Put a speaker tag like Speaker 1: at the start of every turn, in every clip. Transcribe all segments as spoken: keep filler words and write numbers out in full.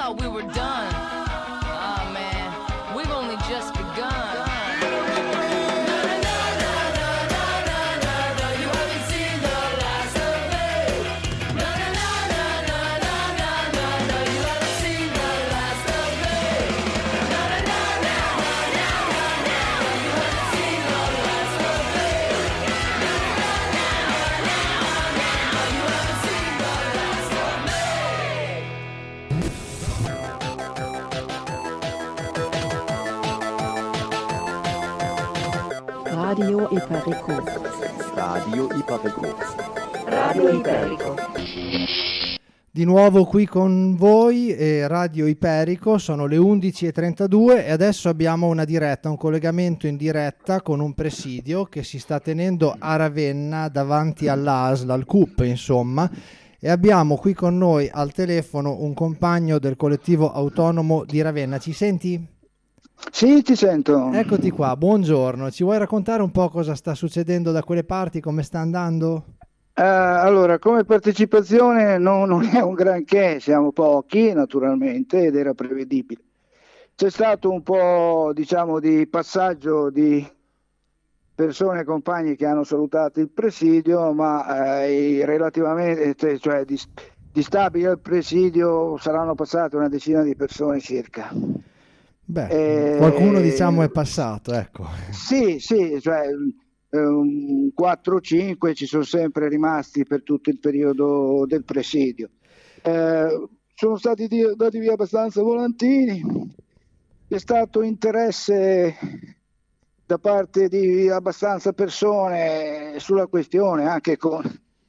Speaker 1: thought we were done. Oh man, we've only just begun.
Speaker 2: Radio Iparico.
Speaker 3: Radio Iparico.
Speaker 2: Radio Iparico.
Speaker 4: Di nuovo qui con voi, eh, Radio Iperico, sono le undici e trentadue e adesso abbiamo una diretta, un collegamento in diretta con un presidio che si sta tenendo a Ravenna davanti all'A S L, al C U P insomma, e abbiamo qui con noi al telefono un compagno del collettivo autonomo di Ravenna. Ci senti?
Speaker 5: Sì, ti sento.
Speaker 4: Eccoti qua, buongiorno. Ci vuoi raccontare un po' cosa sta succedendo da quelle parti, come sta andando?
Speaker 5: Uh, allora, come partecipazione no, non è un granché, siamo pochi naturalmente ed era prevedibile. C'è stato un po', diciamo, di passaggio di persone e compagni che hanno salutato il presidio, ma eh, relativamente, cioè di, di stabili al presidio saranno passate una decina di persone circa.
Speaker 4: Beh, eh, qualcuno diciamo è passato, ecco.
Speaker 5: Sì, sì, cioè um, quattro o cinque ci sono sempre rimasti per tutto il periodo del presidio. Eh, sono stati di, dati via abbastanza volantini, c'è stato interesse da parte di abbastanza persone sulla questione, anche con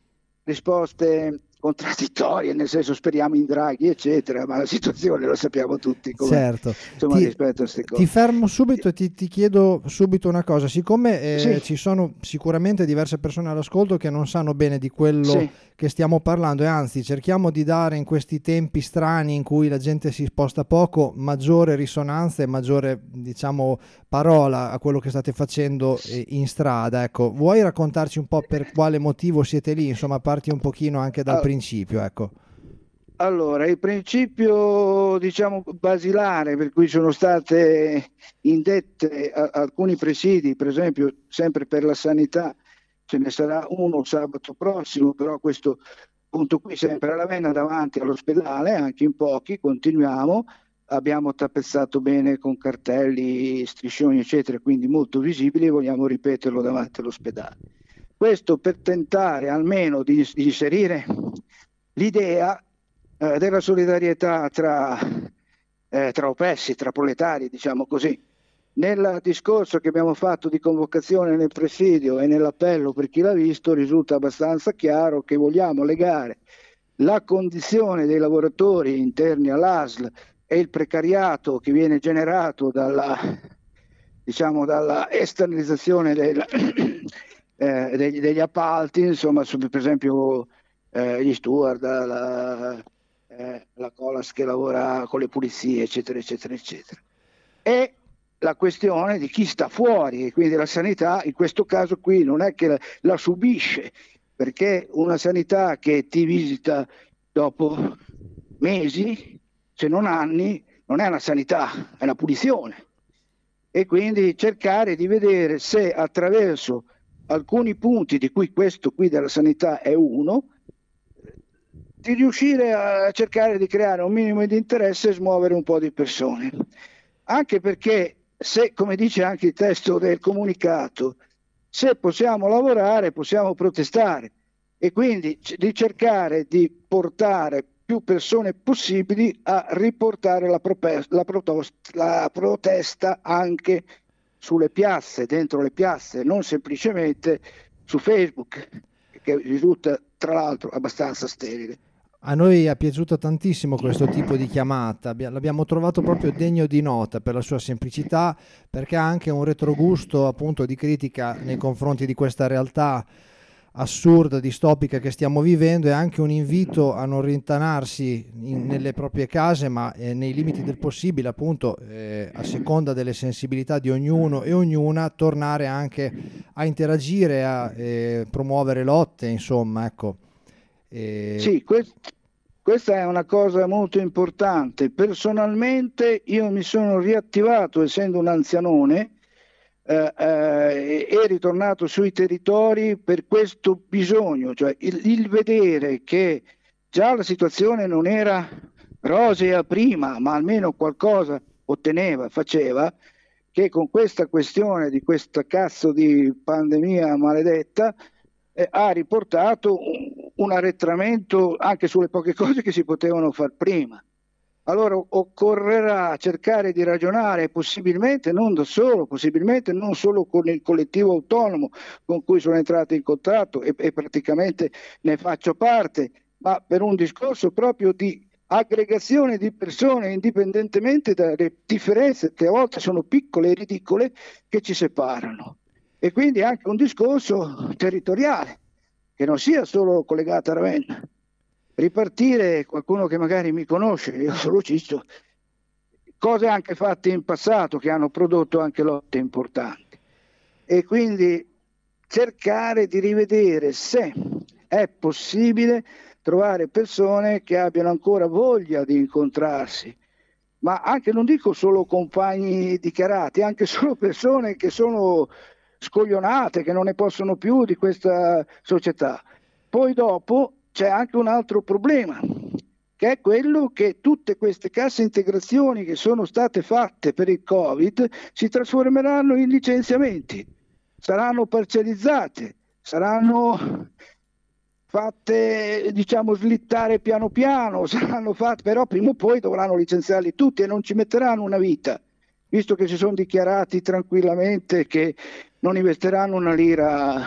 Speaker 5: risposte contraddittorie, nel senso speriamo in Draghi eccetera, ma la situazione lo sappiamo tutti come,
Speaker 4: certo.
Speaker 5: insomma,
Speaker 4: ti,
Speaker 5: rispetto a queste cose.
Speaker 4: Ti fermo subito e ti, ti chiedo subito una cosa, siccome eh,
Speaker 5: sì.
Speaker 4: ci sono sicuramente diverse persone all'ascolto che non sanno bene di quello sì. che stiamo parlando, e anzi cerchiamo di dare in questi tempi strani in cui la gente si sposta poco maggiore risonanza e maggiore, diciamo, parola a quello che state facendo eh, in strada, ecco, vuoi raccontarci un po' per quale motivo siete lì, insomma parti un pochino anche dal ah. principio, ecco.
Speaker 5: Allora, il principio, diciamo, basilare per cui sono state indette a, alcuni presidi, per esempio sempre per la sanità, ce ne sarà uno sabato prossimo, però questo punto qui sempre a Ravenna davanti all'ospedale, anche in pochi, continuiamo, abbiamo tappezzato bene con cartelli, striscioni eccetera, quindi molto visibili, e vogliamo ripeterlo davanti all'ospedale. Questo per tentare almeno di, di inserire l'idea eh, della solidarietà tra, eh, tra oppressi, tra proletari, diciamo così. Nel discorso che abbiamo fatto di convocazione nel presidio e nell'appello per chi l'ha visto risulta abbastanza chiaro che vogliamo legare la condizione dei lavoratori interni all'A S L e il precariato che viene generato dalla, diciamo, dalla esternalizzazione del, eh, degli, degli appalti, insomma, per esempio eh, gli steward, la, eh, la Colas che lavora con le pulizie, eccetera, eccetera, eccetera. E la questione di chi sta fuori, e quindi la sanità in questo caso qui non è che la, la subisce, perché una sanità che ti visita dopo mesi, se non anni, non è una sanità, è una punizione. E quindi cercare di vedere se attraverso alcuni punti, di cui questo qui della sanità è uno, di riuscire a cercare di creare un minimo di interesse e smuovere un po' di persone. Anche perché se, come dice anche il testo del comunicato, se possiamo lavorare possiamo protestare, e quindi di cercare di portare più persone possibili a riportare la, prope- la, protos- la protesta anche sulle piazze, dentro le piazze, non semplicemente su Facebook, che risulta tra l'altro abbastanza sterile.
Speaker 4: A noi è piaciuto tantissimo questo tipo di chiamata, l'abbiamo trovato proprio degno di nota per la sua semplicità, perché ha anche un retrogusto appunto di critica nei confronti di questa realtà assurda, distopica che stiamo vivendo, e anche un invito a non rintanarsi in, nelle proprie case, ma eh, nei limiti del possibile, appunto eh, a seconda delle sensibilità di ognuno e ognuna, tornare anche a interagire, a eh, promuovere lotte, insomma, ecco.
Speaker 5: E... Sì, que- questa è una cosa molto importante. Personalmente io mi sono riattivato, essendo un anzianone, eh, eh, e ritornato sui territori per questo bisogno, cioè il, il vedere che già la situazione non era rosea prima, ma almeno qualcosa otteneva, faceva, che con questa questione di questa cazzo di pandemia maledetta eh, ha riportato un, un arretramento anche sulle poche cose che si potevano far prima. Allora occorrerà cercare di ragionare, possibilmente non da solo, possibilmente non solo con il collettivo autonomo con cui sono entrato in contatto e, e praticamente ne faccio parte, ma per un discorso proprio di aggregazione di persone, indipendentemente dalle differenze che a volte sono piccole e ridicole, che ci separano. E quindi anche un discorso territoriale, che non sia solo collegato a Ravenna. Ripartire, qualcuno che magari mi conosce, io sono Ciccio, cose anche fatte in passato che hanno prodotto anche lotte importanti. E quindi cercare di rivedere se è possibile trovare persone che abbiano ancora voglia di incontrarsi, ma anche, non dico solo compagni dichiarati, anche solo persone che sono scoglionate, che non ne possono più di questa società. Poi dopo c'è anche un altro problema, che è quello che tutte queste casse integrazioni che sono state fatte per il Covid si trasformeranno in licenziamenti, saranno parcellizzate, saranno fatte, diciamo, slittare piano piano, saranno fatte, però prima o poi dovranno licenziarli tutti e non ci metteranno una vita, visto che si sono dichiarati tranquillamente che non investeranno una lira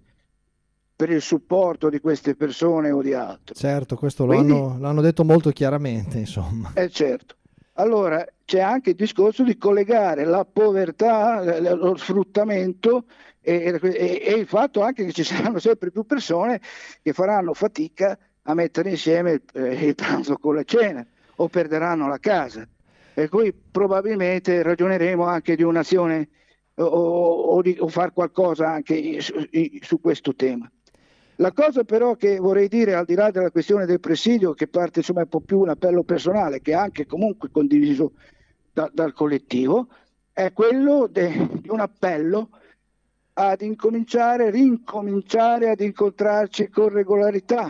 Speaker 5: per il supporto di queste persone o di altro.
Speaker 4: Certo, questo
Speaker 5: Quindi,
Speaker 4: lo hanno, l'hanno detto molto chiaramente, insomma.
Speaker 5: Eh certo. Allora c'è anche il discorso di collegare la povertà, lo sfruttamento e, e, e il fatto anche che ci saranno sempre più persone che faranno fatica a mettere insieme il, eh, il pranzo con la cena o perderanno la casa. Per cui probabilmente ragioneremo anche di un'azione o, o, di, o far qualcosa anche su, su questo tema. La cosa però che vorrei dire, al di là della questione del presidio, che parte insomma un po' più un appello personale, che è anche comunque condiviso da, dal collettivo, è quello de, di un appello ad incominciare, rincominciare ad incontrarci con regolarità,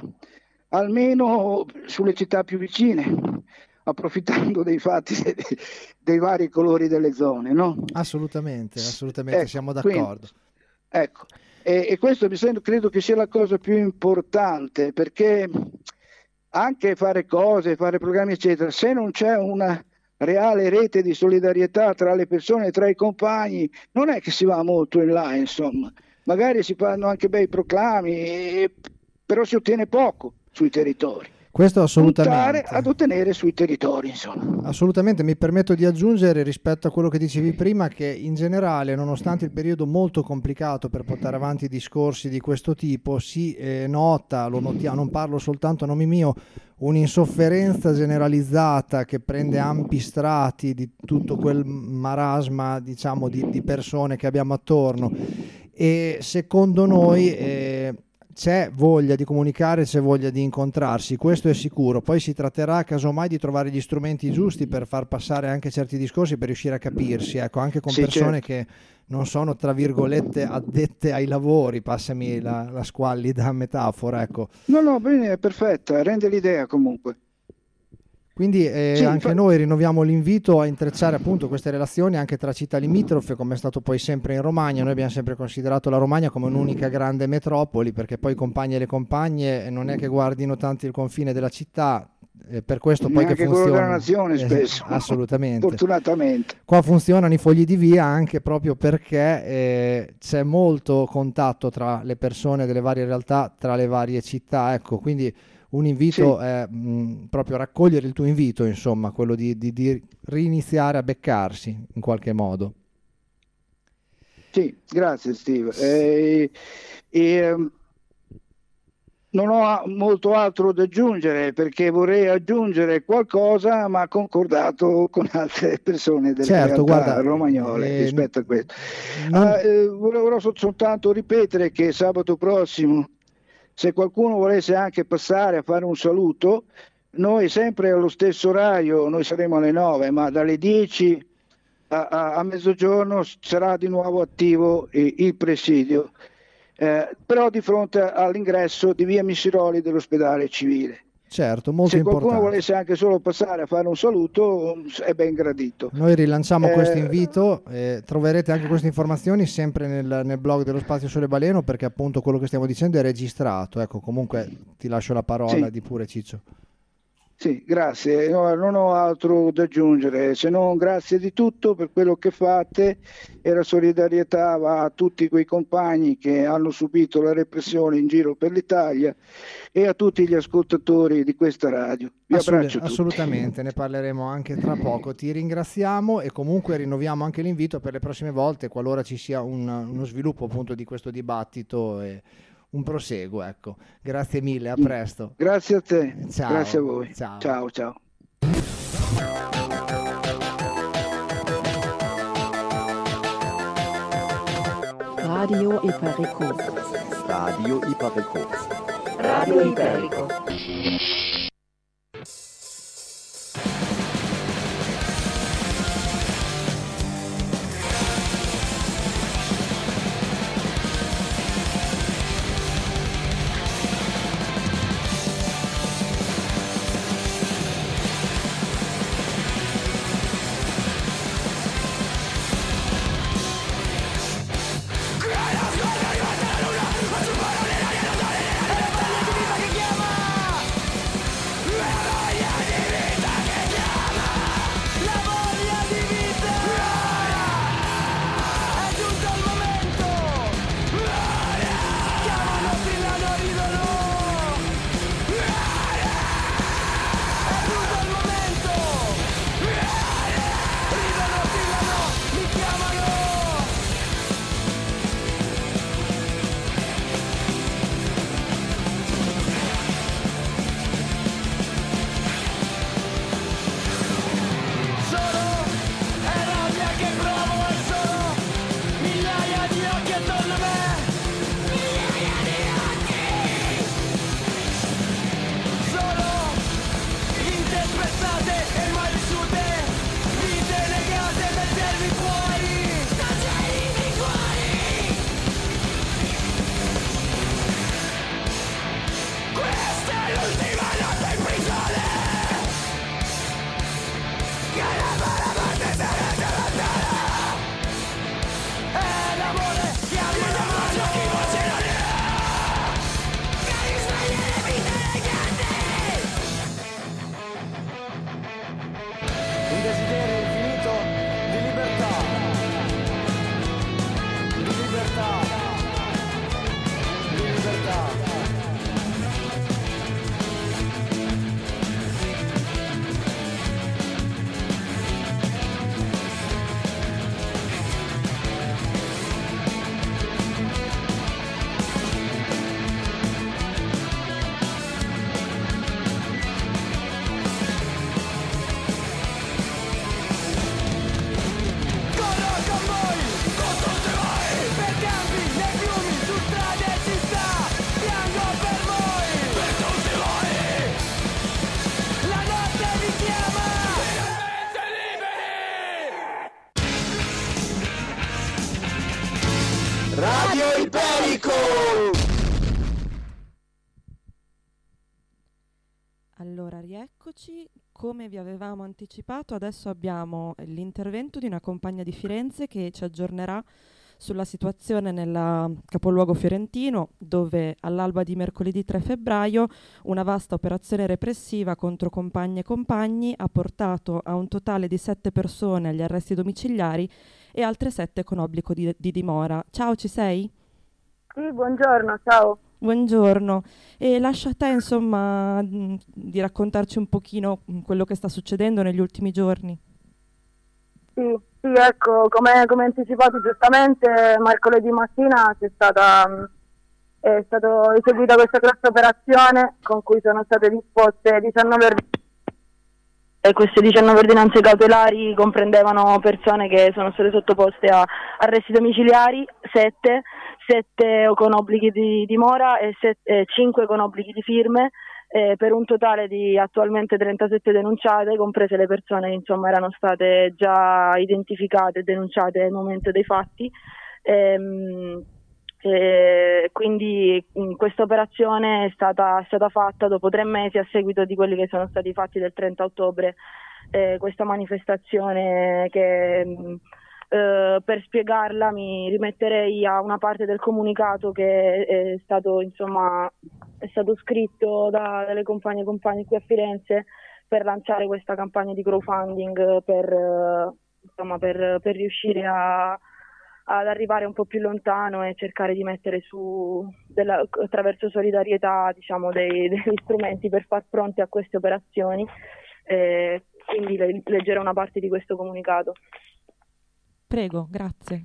Speaker 5: almeno sulle città più vicine, approfittando dei fatti dei, dei vari colori delle zone, no?
Speaker 4: Assolutamente, assolutamente,
Speaker 5: ecco,
Speaker 4: siamo d'accordo.
Speaker 5: Quindi, ecco. E, e questo mi sembra, credo che sia la cosa più importante, perché anche fare cose, fare programmi eccetera, se non c'è una reale rete di solidarietà tra le persone, tra i compagni, non è che si va molto in là, insomma. Magari si fanno anche bei proclami, e, però si ottiene poco sui territori.
Speaker 4: Questo assolutamente.
Speaker 5: Puntare ad ottenere sui territori, insomma.
Speaker 4: Assolutamente, mi permetto di aggiungere rispetto a quello che dicevi prima che in generale, nonostante il periodo molto complicato per portare avanti discorsi di questo tipo, si eh, nota, lo notiamo, non parlo soltanto a nome mio, un'insofferenza generalizzata che prende ampi strati di tutto quel marasma, diciamo, di, di persone che abbiamo attorno, e secondo noi eh, c'è voglia di comunicare, c'è voglia di incontrarsi, questo è sicuro. Poi si tratterà casomai di trovare gli strumenti giusti per far passare anche certi discorsi, per riuscire a capirsi, ecco, anche con
Speaker 5: sì,
Speaker 4: persone
Speaker 5: certo.
Speaker 4: che non sono, tra virgolette, addette ai lavori, passami la, la squallida metafora, ecco.
Speaker 5: No, no, bene, è perfetta, rende l'idea comunque.
Speaker 4: Quindi eh,
Speaker 5: Sì,
Speaker 4: anche
Speaker 5: fa...
Speaker 4: noi rinnoviamo l'invito a intrecciare appunto queste relazioni anche tra città limitrofe, come è stato poi sempre in Romagna. Noi abbiamo sempre considerato la Romagna come un'unica grande metropoli, perché poi i compagni e le compagne non è che guardino tanto il confine della città, eh, per questo poi
Speaker 5: neanche
Speaker 4: che funziona
Speaker 5: quello della nazione
Speaker 4: eh,
Speaker 5: spesso,
Speaker 4: assolutamente,
Speaker 5: fortunatamente.
Speaker 4: Qua funzionano i fogli di via anche proprio perché eh, c'è molto contatto tra le persone delle varie realtà, tra le varie città, ecco, quindi un invito
Speaker 5: sì.
Speaker 4: è mh, proprio raccogliere il tuo invito, insomma, quello di, di, di riniziare a beccarsi in qualche modo.
Speaker 5: Sì, grazie Steve. Eh, eh, non ho molto altro da aggiungere, perché vorrei aggiungere qualcosa, ma concordato con altre persone delle
Speaker 4: certo,
Speaker 5: realtà
Speaker 4: guarda,
Speaker 5: romagnole
Speaker 4: eh,
Speaker 5: rispetto a questo.
Speaker 4: Non...
Speaker 5: Ah, eh, volevo soltanto ripetere che sabato prossimo, se qualcuno volesse anche passare a fare un saluto, noi sempre allo stesso orario, noi saremo alle nove, ma dalle dieci a, a, a mezzogiorno sarà di nuovo attivo il, il presidio, eh, però di fronte all'ingresso di via Missiroli dell'ospedale civile.
Speaker 4: Certo, molto
Speaker 5: Se qualcuno
Speaker 4: importante.
Speaker 5: volesse anche solo passare a fare un saluto, è ben gradito.
Speaker 4: Noi rilanciamo
Speaker 5: Eh,
Speaker 4: questo invito, eh, troverete anche queste informazioni sempre nel, nel blog dello Spazio Sole Baleno, perché appunto quello che stiamo dicendo è registrato. Ecco, comunque ti lascio la parola,
Speaker 5: Sì.
Speaker 4: di pure Ciccio.
Speaker 5: Sì, grazie. No, non ho altro da aggiungere, se non grazie di tutto per quello che fate, e la solidarietà va a tutti quei compagni che hanno subito la repressione in giro per l'Italia e a tutti gli ascoltatori di questa radio. Vi
Speaker 4: Assolut-
Speaker 5: abbraccio tutti.
Speaker 4: assolutamente, ne parleremo anche tra poco. Ti ringraziamo e comunque rinnoviamo anche l'invito per le prossime volte, qualora ci sia un- uno sviluppo appunto di questo dibattito e un proseguo. Ecco. Grazie mille, a presto.
Speaker 5: Grazie a te,
Speaker 4: Ciao.
Speaker 5: grazie a voi.
Speaker 4: Ciao.
Speaker 5: Ciao, ciao.
Speaker 2: Radio Iparico.
Speaker 3: Radio Iparico.
Speaker 2: Radio Iparico.
Speaker 3: Radio Iparico!
Speaker 6: Allora, rieccoci. Come vi avevamo anticipato, adesso abbiamo l'intervento di una compagna di Firenze che ci aggiornerà sulla situazione nel capoluogo fiorentino, dove all'alba di mercoledì tre febbraio una vasta operazione repressiva contro compagne e compagni ha portato a un totale di sette persone agli arresti domiciliari e altre sette con obbligo di, di dimora. Ciao, ci sei?
Speaker 7: Sì, buongiorno, ciao.
Speaker 6: Buongiorno, e lascia a te insomma mh, di raccontarci un pochino mh, quello che sta succedendo negli ultimi giorni.
Speaker 7: Sì, sì, ecco, come, come anticipato giustamente, mercoledì mattina c'è stata mh, è stata eseguita questa grossa operazione con cui sono state disposte diciannove e queste diciannove ordinanze cautelari comprendevano persone che sono state sottoposte a arresti domiciliari, sette, sette con obblighi di dimora e cinque con obblighi di firme, eh, per un totale di attualmente trentasette denunciate, comprese le persone che insomma erano state già identificate e denunciate al momento dei fatti. Ehm, eh, quindi questa operazione è stata, è stata fatta dopo tre mesi a seguito di quelli che sono stati fatti del trenta ottobre, eh, questa manifestazione che mh, eh, per spiegarla mi rimetterei a una parte del comunicato che è stato insomma è stato scritto da, dalle compagne e compagni qui a Firenze per lanciare questa campagna di crowdfunding per, eh, insomma, per, per riuscire a, ad arrivare un po' più lontano e cercare di mettere su della, attraverso solidarietà diciamo dei, degli strumenti per far fronte a queste operazioni. Eh, quindi le, leggerò una parte di questo comunicato.
Speaker 6: Prego, grazie.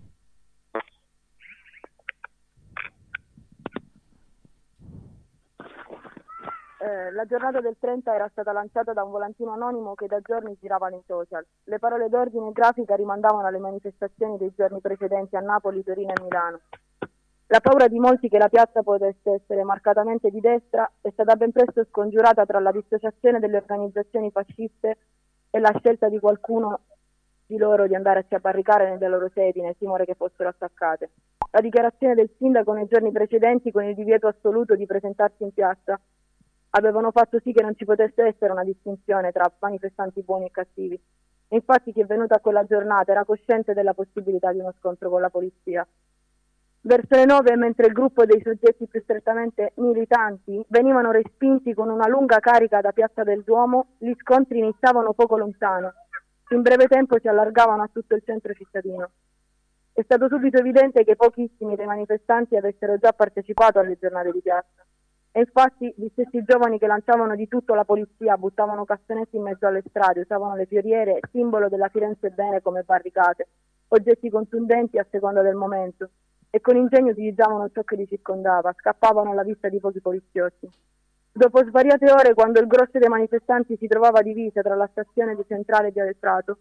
Speaker 7: Eh, la giornata del trenta era stata lanciata da un volantino anonimo che da giorni girava nei social. Le parole d'ordine e grafica rimandavano alle manifestazioni dei giorni precedenti a Napoli, Torino e Milano. La paura di molti che la piazza potesse essere marcatamente di destra è stata ben presto scongiurata tra la dissociazione delle organizzazioni fasciste e la scelta di qualcuno di loro di andarsi a barricare nelle loro sedi nel timore che fossero attaccate. La dichiarazione del sindaco nei giorni precedenti con il divieto assoluto di presentarsi in piazza avevano fatto sì che non ci potesse essere una distinzione tra manifestanti buoni e cattivi. E infatti chi è venuto a quella giornata era cosciente della possibilità di uno scontro con la polizia. Verso le nove, mentre il gruppo dei soggetti più strettamente militanti venivano respinti con una lunga carica da Piazza del Duomo, gli scontri iniziavano poco lontano. In breve tempo si allargavano a tutto il centro cittadino. È stato subito evidente che pochissimi dei manifestanti avessero già partecipato alle giornate di piazza. E infatti gli stessi giovani che lanciavano di tutto alla polizia, buttavano cassonetti in mezzo alle strade, usavano le fioriere, simbolo della Firenze bene, come barricate, oggetti contundenti a seconda del momento, e con ingegno utilizzavano ciò che li circondava, scappavano alla vista di pochi poliziotti. Dopo svariate ore, quando il grosso dei manifestanti si trovava divisa tra la stazione di Centrale e Via del Prato,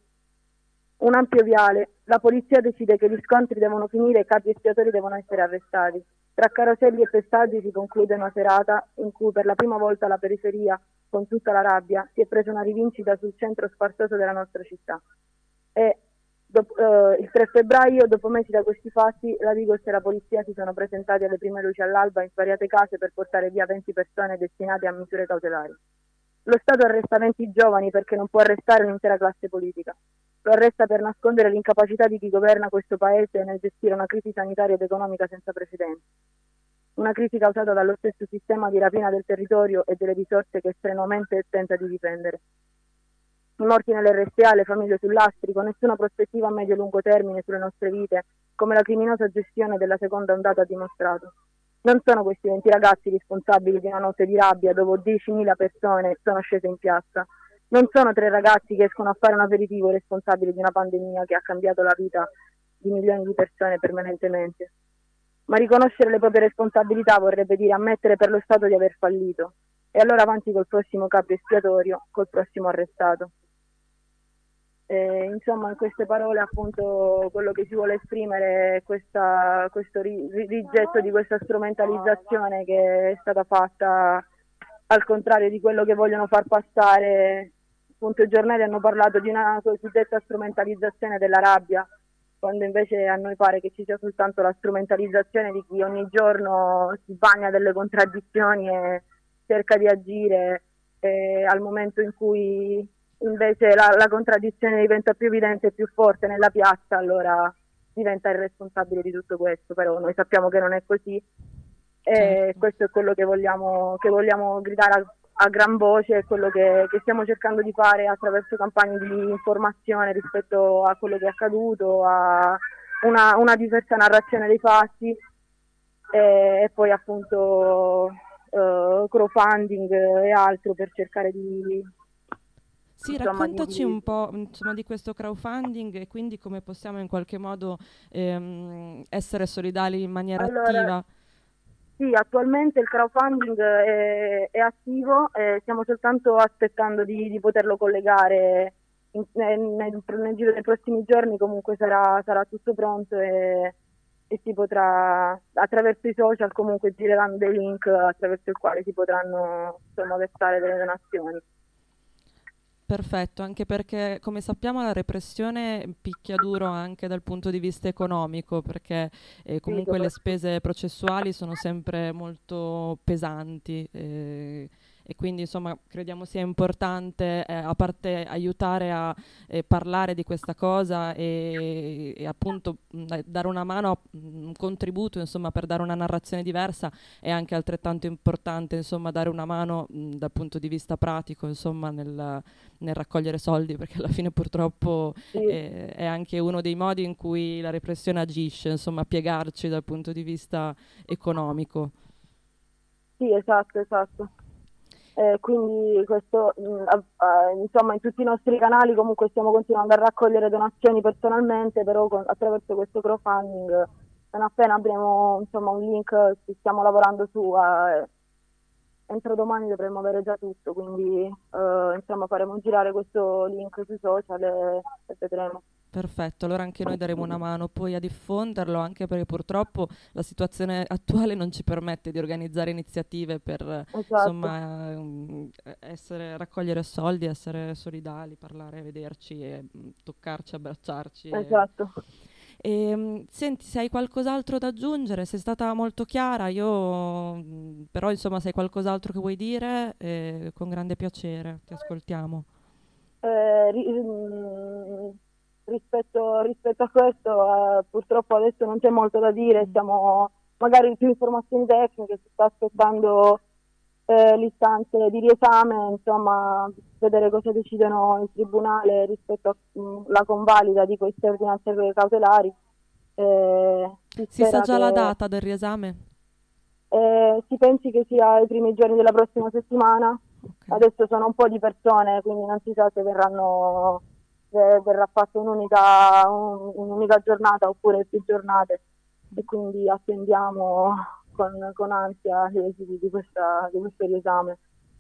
Speaker 7: un ampio viale, la polizia decide che gli scontri devono finire e i capi espiatori devono essere arrestati. Tra caroselli e pestaggi si conclude una serata in cui per la prima volta la periferia, con tutta la rabbia, si è presa una rivincita sul centro sfarzoso della nostra città. E dopo, eh, il tre febbraio, dopo mesi da questi fatti, la Digos e la polizia si sono presentati alle prime luci all'alba in svariate case per portare via venti persone destinate a misure cautelari. Lo Stato arresta venti giovani perché non può arrestare un'intera classe politica. Lo arresta per nascondere l'incapacità di chi governa questo paese nel gestire una crisi sanitaria ed economica senza precedenti. Una crisi causata dallo stesso sistema di rapina del territorio e delle risorse che strenuamente tenta di difendere. I morti nell'R S A, le famiglie sul lastrico, nessuna prospettiva a medio-lungo termine sulle nostre vite, come la criminosa gestione della seconda ondata ha dimostrato. Non sono questi venti ragazzi responsabili di una notte di rabbia dove diecimila persone sono scese in piazza. Non sono tre ragazzi che escono a fare un aperitivo responsabili di una pandemia che ha cambiato la vita di milioni di persone permanentemente. Ma riconoscere le proprie responsabilità vorrebbe dire ammettere per lo Stato di aver fallito. E allora avanti col prossimo capo espiatorio, col prossimo arrestato. E, insomma, in queste parole appunto quello che si vuole esprimere è questa, questo ri, rigetto di questa strumentalizzazione che è stata fatta, al contrario di quello che vogliono far passare. Appunto i giornali hanno parlato di una cosiddetta strumentalizzazione della rabbia, quando invece a noi pare che ci sia soltanto la strumentalizzazione di chi ogni giorno si bagna delle contraddizioni e cerca di agire, e al momento in cui invece la, la contraddizione diventa più evidente e più forte nella piazza, allora diventa il responsabile di tutto questo. Però noi sappiamo che non è così, e questo è quello che vogliamo, che vogliamo gridare a, a gran voce, è quello che, che stiamo cercando di fare attraverso campagne di informazione rispetto a quello che è accaduto, a una, una diversa narrazione dei fatti, e, e poi appunto uh, crowdfunding e altro per cercare di...
Speaker 6: Sì,
Speaker 7: insomma,
Speaker 6: raccontaci
Speaker 7: di...
Speaker 6: un po' insomma, di questo crowdfunding e quindi come possiamo in qualche modo ehm, essere solidali in maniera
Speaker 7: allora,
Speaker 6: attiva.
Speaker 7: Sì, attualmente il crowdfunding è, è attivo, e stiamo soltanto aspettando di, di poterlo collegare. In, nel, nel, nel giro dei prossimi giorni comunque sarà, sarà tutto pronto, e e si potrà, attraverso i social comunque gireranno dei link attraverso il quale si potranno insomma versare delle donazioni.
Speaker 6: Perfetto, anche perché come sappiamo la repressione picchia duro anche dal punto di vista economico, perché eh, comunque
Speaker 7: Sì,
Speaker 6: le spese processuali sono sempre molto pesanti eh, e quindi insomma crediamo sia importante eh, a parte aiutare a eh, parlare di questa cosa e, e appunto mh, dare una mano, un contributo insomma per dare una narrazione diversa, è anche altrettanto importante insomma dare una mano mh, dal punto di vista pratico insomma nel nel raccogliere soldi, perché alla fine purtroppo
Speaker 7: Sì.
Speaker 6: eh, è anche uno dei modi in cui la repressione agisce, insomma, piegarci dal punto di vista economico.
Speaker 7: Sì, esatto, esatto. Eh, quindi questo, mh, a- a- insomma, in tutti i nostri canali comunque stiamo continuando a raccogliere donazioni personalmente, però con- attraverso questo crowdfunding, non appena abbiamo insomma un link, ci stiamo lavorando su, eh, entro domani dovremmo avere già tutto, quindi eh, insomma faremo girare questo link sui social e, e vedremo.
Speaker 6: Perfetto, allora anche noi daremo una mano poi a diffonderlo, anche perché purtroppo la situazione attuale non ci permette di organizzare iniziative per
Speaker 7: Esatto.
Speaker 6: insomma ehm, essere, raccogliere soldi, essere solidali, parlare, vederci e mh, toccarci, abbracciarci. e-
Speaker 7: Esatto.
Speaker 6: Ehm, senti, se hai qualcos'altro da aggiungere, sei stata molto chiara, io mh, però insomma se hai qualcos'altro che vuoi dire, eh, con grande piacere, ti ascoltiamo.
Speaker 7: Eh, ri- mm, rispetto, rispetto a questo, eh, purtroppo adesso non c'è molto da dire, siamo magari più informazioni tecniche, si sta aspettando eh, l'istanza di riesame, insomma, vedere cosa decidono il tribunale rispetto alla convalida di queste ordinanze cautelari. Eh, si
Speaker 6: Si sa
Speaker 7: spera
Speaker 6: già la
Speaker 7: che-
Speaker 6: data del riesame?
Speaker 7: eh, si pensi che sia i primi giorni della prossima settimana.
Speaker 6: Ok.
Speaker 7: Adesso sono un po' di persone, quindi non si sa se verranno, se verrà fatta un'unica, un- un'unica giornata oppure più giornate, e quindi attendiamo con, con ansia gli esiti di, questa, di questo riesame.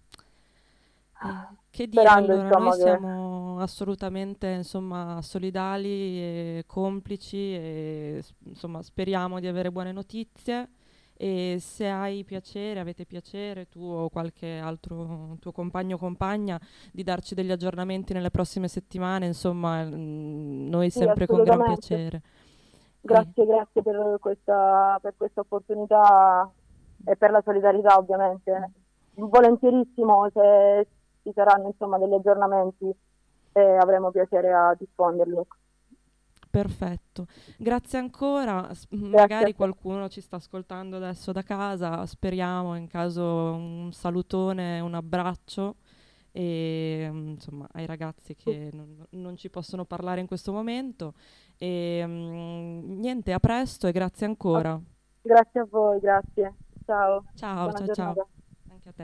Speaker 6: Eh, che dire,
Speaker 7: Sperando,
Speaker 6: allora,
Speaker 7: insomma,
Speaker 6: noi
Speaker 7: che-
Speaker 6: siamo assolutamente insomma solidali e complici e s- insomma speriamo di avere buone notizie, e se hai piacere, avete piacere tu o qualche altro tuo compagno o compagna di darci degli aggiornamenti nelle prossime settimane, insomma mm, noi
Speaker 7: Sì,
Speaker 6: sempre con gran
Speaker 7: assolutamente.
Speaker 6: piacere.
Speaker 7: Grazie, grazie per questa, per questa opportunità e per la solidarietà, ovviamente. Volentierissimo, se ci saranno insomma degli aggiornamenti, e avremo piacere a diffonderli.
Speaker 6: Perfetto, grazie ancora. S-
Speaker 7: a
Speaker 6: magari
Speaker 7: te.
Speaker 6: qualcuno ci sta ascoltando adesso da casa, speriamo, in caso un salutone, un abbraccio e mm, insomma ai ragazzi che non, non ci possono parlare in questo momento e mm, niente, a presto e grazie ancora.
Speaker 7: Grazie a voi, grazie. Ciao.
Speaker 6: Ciao,
Speaker 7: Buona
Speaker 6: ciao, ciao.
Speaker 7: giornata.
Speaker 6: Anche a te.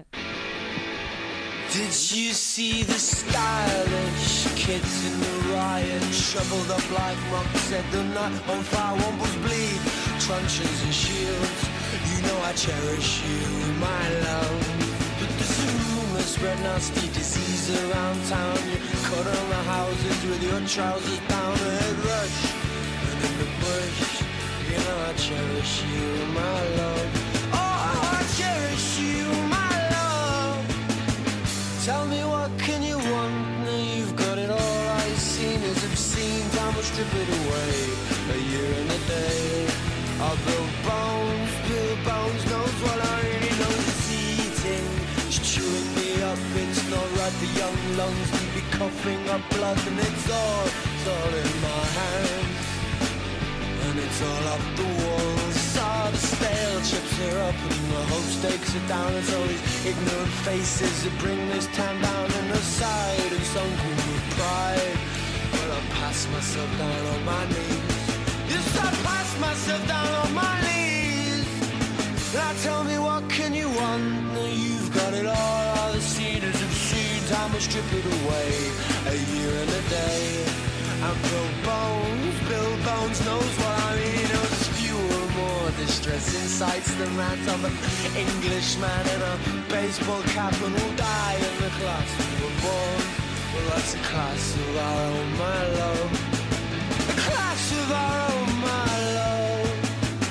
Speaker 8: Did you see the stylish kids in the riot? Shoveled up like monks, set the night on fire, wombles bleed, truncheons and shields. You know I cherish you, my love. But there's a rumor spread nasty disease around town. You cut on the houses with your trousers down, a head rush. And in the bush, you know I cherish you, my love. Oh, I cherish you, my love. Tell me what can you want? Now you've got it all. All you've seen is obscene. Time will strip it away. A year and a day. I'll build bones, build bones. Knows what I really know is eating. It's chewing me up. It's not right. The young lungs keep me coughing up blood, and it's all, it's all in my hands. And it's all up the walls. All the stale chips are up and the hope stakes are down. It's all these ignorant faces that bring this town down. And the side and sunken with pride. Well, I pass myself down on my knees. Yes, I pass myself down on my knees. Now tell me what can you want? Now you've got it all. All the cedars have seen. Time will strip it away. A year and a day. And Bill Bones, Bill Bones knows what I mean. There's fewer, more distressing sights than that of an Englishman in a baseball cap and will die in the class we were born. Well, that's a class of our own, my love. A class of our own, my love.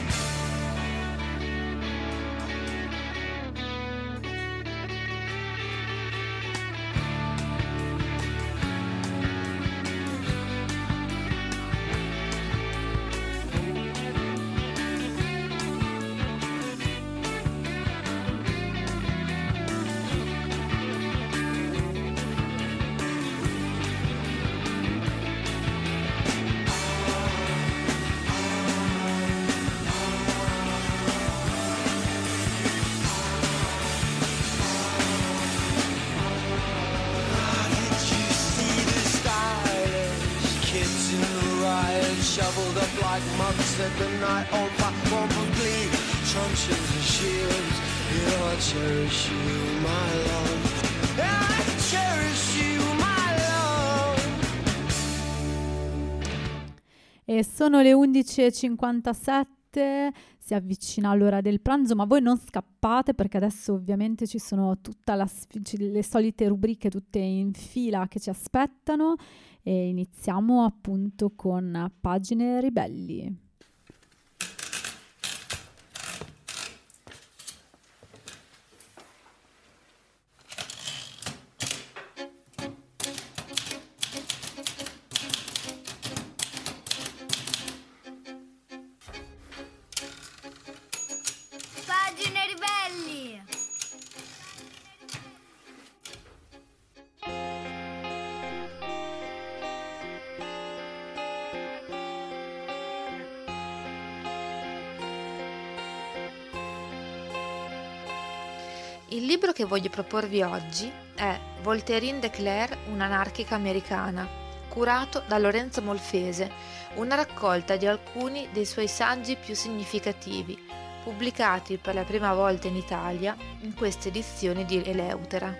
Speaker 8: shoveled up like monks at the night on fire. Wombles bleed, truncheons and shields. You know I cherish you, my love. I cherish you, my love.
Speaker 9: E sono le undici e cinquantasette, si avvicina l'ora del pranzo, ma voi non scappate perché adesso ovviamente ci sono tutte le solite rubriche tutte in fila che ci aspettano e iniziamo appunto con Pagine Ribelli.
Speaker 10: Il libro che voglio proporvi oggi è Voltairine de Cleyre, un'anarchica americana, curato da Lorenzo Molfese, una raccolta di alcuni dei suoi saggi più significativi, pubblicati per la prima volta in Italia in queste edizioni di Eleutera.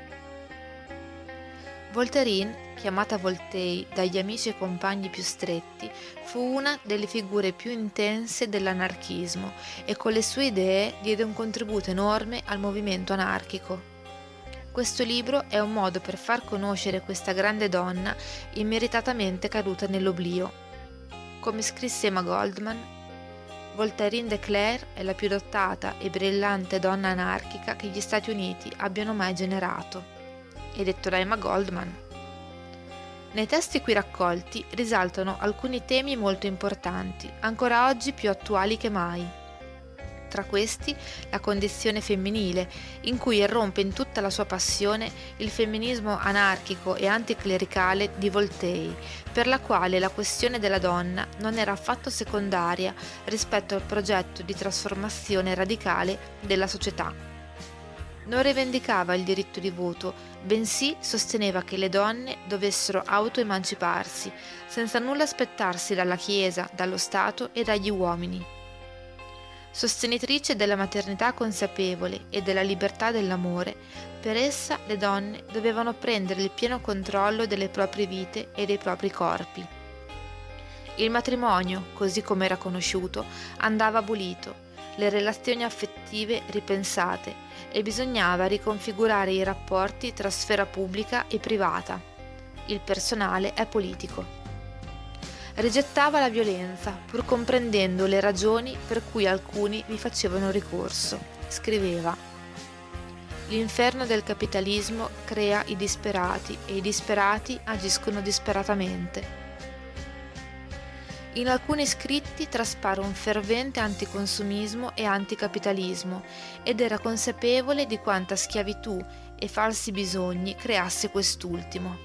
Speaker 10: Voltairine, chiamata Voltaire dagli amici e compagni più stretti, fu una delle figure più intense dell'anarchismo e con le sue idee diede un contributo enorme al movimento anarchico. Questo libro è un modo per far conoscere questa grande donna immeritatamente caduta nell'oblio. Come scrisse Emma Goldman, Voltairine de Cleyre è la più dotata e brillante donna anarchica che gli Stati Uniti abbiano mai generato. E detto da Emma Goldman. Nei testi qui raccolti risaltano alcuni temi molto importanti, ancora oggi più attuali che mai. Tra questi la condizione femminile, in cui irrompe in tutta la sua passione il femminismo anarchico e anticlericale di Voltaire, per la quale la questione della donna non era affatto secondaria rispetto al progetto di trasformazione radicale della società. Non rivendicava il diritto di voto, bensì sosteneva che le donne dovessero autoemanciparsi, senza nulla aspettarsi dalla Chiesa, dallo Stato e dagli uomini. Sostenitrice della maternità consapevole e della libertà dell'amore, per essa le donne dovevano prendere il pieno controllo delle proprie vite e dei propri corpi. Il matrimonio, così come era conosciuto, andava abolito, le relazioni affettive ripensate, e bisognava riconfigurare i rapporti tra sfera pubblica e privata. Il personale è politico. Rigettava la violenza, pur comprendendo le ragioni per cui alcuni vi facevano ricorso. Scriveva: l'inferno del capitalismo crea i disperati e i disperati agiscono disperatamente. In alcuni scritti traspare un fervente anticonsumismo e anticapitalismo ed era consapevole di quanta schiavitù e falsi bisogni creasse quest'ultimo.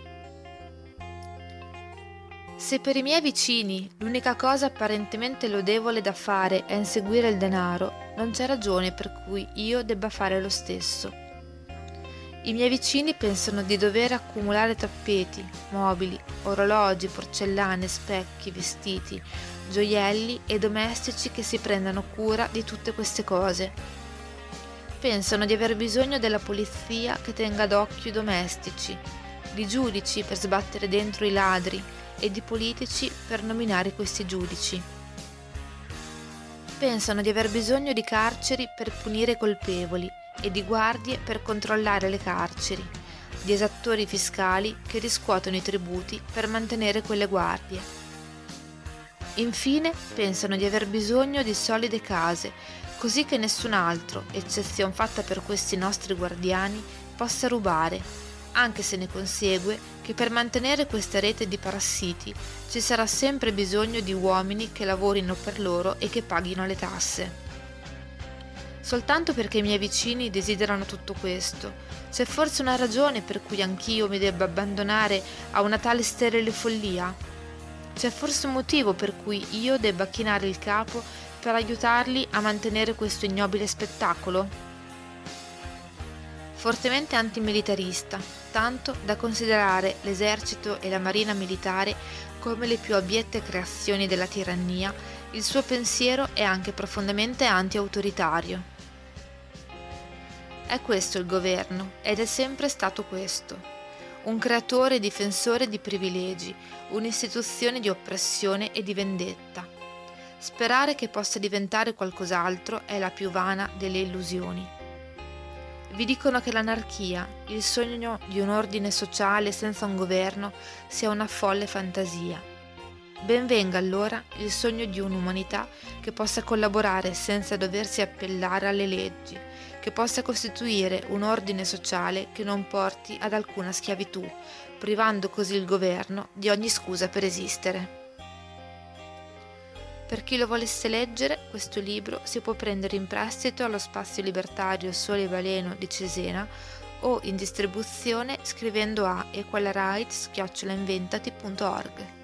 Speaker 10: Se per i miei vicini l'unica cosa apparentemente lodevole da fare è inseguire il denaro, non c'è ragione per cui io debba fare lo stesso. I miei vicini pensano di dover accumulare tappeti, mobili, orologi, porcellane, specchi, vestiti, gioielli e domestici che si prendano cura di tutte queste cose. Pensano di aver bisogno della polizia che tenga d'occhio i domestici, di giudici per sbattere dentro i ladri e di politici per nominare questi giudici. Pensano di aver bisogno di carceri per punire i colpevoli e di guardie per controllare le carceri, di esattori fiscali che riscuotono i tributi per mantenere quelle guardie. Infine pensano di aver bisogno di solide case, così che nessun altro, eccezion fatta per questi nostri guardiani, possa rubare, anche se ne consegue che per mantenere questa rete di parassiti ci sarà sempre bisogno di uomini che lavorino per loro e che paghino le tasse. Soltanto perché i miei vicini desiderano tutto questo, c'è forse una ragione per cui anch'io mi debba abbandonare a una tale sterile follia? C'è forse un motivo per cui io debba chinare il capo per aiutarli a mantenere questo ignobile spettacolo? fortemente antimilitarista, tanto da considerare l'esercito e la marina militare come le più abiette creazioni della tirannia. Il suo pensiero è anche profondamente anti-autoritario. È questo il governo, ed è sempre stato questo. Un creatore e difensore di privilegi, un'istituzione di oppressione e di vendetta. Sperare che possa diventare qualcos'altro è la più vana delle illusioni. Vi dicono che l'anarchia, il sogno di un ordine sociale senza un governo, sia una folle fantasia. Ben venga allora il sogno di un'umanità che possa collaborare senza doversi appellare alle leggi, che possa costituire un ordine sociale che non porti ad alcuna schiavitù, privando così il governo di ogni scusa per esistere. Per chi lo volesse leggere, questo libro si può prendere in prestito allo Spazio Libertario Sole Baleno di Cesena o in distribuzione scrivendo a equalrights chiocciola inventati punto org.